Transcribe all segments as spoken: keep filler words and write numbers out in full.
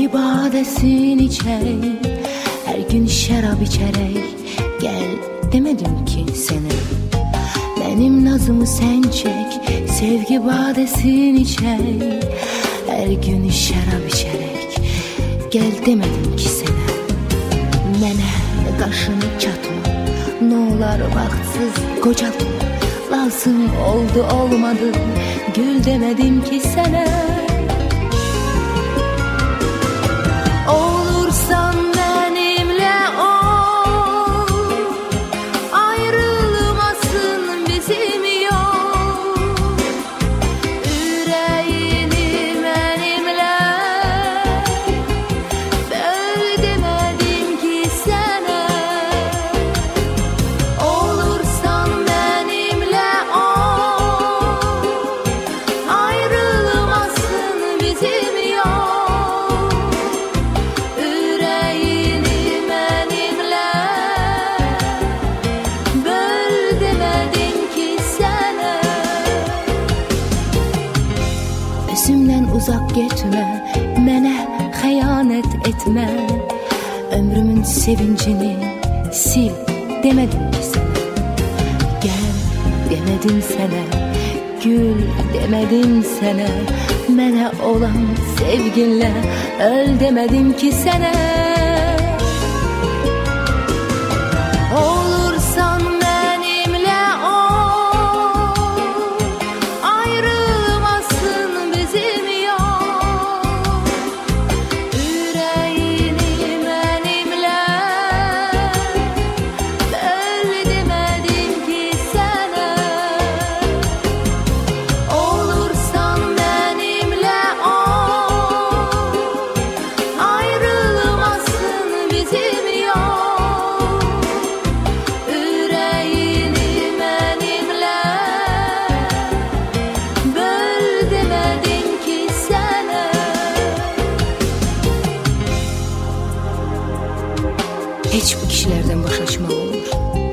Sevgi badesini içerek, her gün şarap içerek gel demedim ki sana. Benim nazımı sen çek, sevgi badesini içerek, her gün şarap içerek gel demedim ki sana. Mənə qaşını çatma, ne olar vaxtsız qocalma, lazım oldu olmadı gül demedim ki sana. Olursan benimle ol, ayrılmasın bizim yol. Yüreğini benimle böl demedim ki sana. Olursan benimle ol, ayrılmasın bizim yol. Yüreğini benimle böl demedim ki sana. Özümden uzak gitme, mənə xəyanət etmə. Ömrümün sevincini sil demedim ki sana. Gel demedim sana, gül demedim sana. Mənə olan sevginle öl demedim ki sana. Olursan benimle ol, ayrılmasın bizim yol. Yüreğini benimle böl demedim ki sana. Olursan benimle ol, ayrılmasın bizim yol. Yüreğini benimle böl demedim ki sana. Hiç bu kişilerden baş açmaq olur.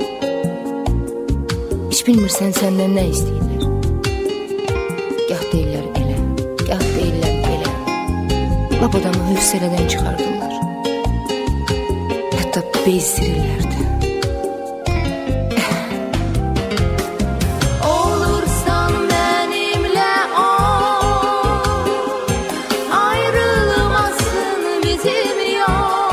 Hiç bilmirsən səndən nə istəyirlər. Gah deyirlər elə, gah deyirlər belə. Lap adamı hövsələdən çıxardırlar. Hətta bezdirirlər də. Olursan benimle ol, ayrılmasın bizim yol.